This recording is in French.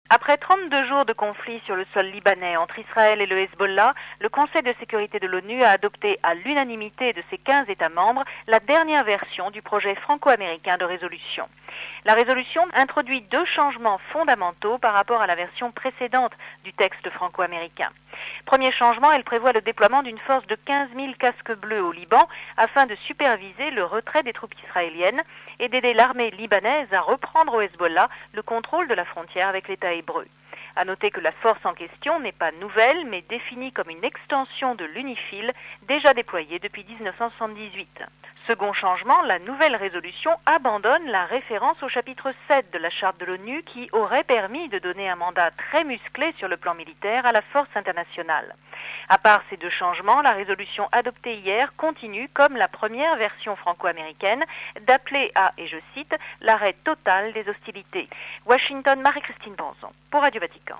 Après 32 jours de conflit sur le sol libanais entre Israël et le Hezbollah, le Conseil de sécurité de l'ONU a adopté à l'unanimité de ses 15 États membres la dernière version du projet franco-américain de résolution. La résolution introduit 2 changements fondamentaux par rapport à la version précédente du texte franco-américain. Premier changement, elle prévoit le déploiement d'une force de 15 000 casques bleus au Liban afin de superviser le retrait des troupes israéliennes et d'aider l'armée libanaise à reprendre au Hezbollah le contrôle de la frontière avec l'État hébreu. À noter que la force en question n'est pas nouvelle, mais définie comme une extension de l'UNIFIL déjà déployée depuis 1978. Second changement, la nouvelle résolution abandonne la référence au chapitre 7 de la Charte de l'ONU qui aurait permis de donner un mandat très musclé sur le plan militaire à la force internationale. À part ces 2 changements, la résolution adoptée hier continue, comme la première version franco-américaine, d'appeler à, et je cite, l'arrêt total des hostilités. Washington, Marie-Christine Bonson, pour Radio Vatican.